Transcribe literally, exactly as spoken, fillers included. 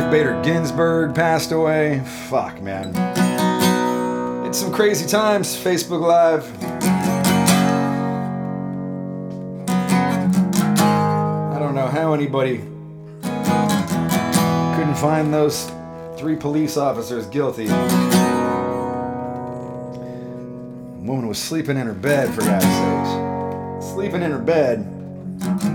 Ruth Bader Ginsburg passed away. Fuck, man. It's some crazy times, Facebook Live. I don't know how anybody couldn't find those three police officers guilty. A woman was sleeping in her bed, for God's sakes. Sleeping in her bed.